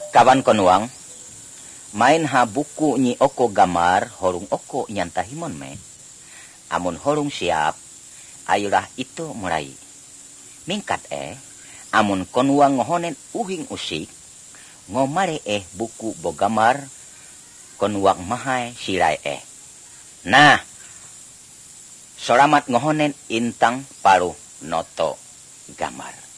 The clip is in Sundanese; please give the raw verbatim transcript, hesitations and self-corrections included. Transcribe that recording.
Kawan konuang, main ha buku nyi oko gamar horung oko nyantahimon me. Amun horung siap, ayulah itu mulai. Mingkat eh, amun konuang ngohonen uhing usik, ngomare eh buku bogamar, konuang mahay silay eh. Nah, solamat ngohonen intang paruh noto gamar.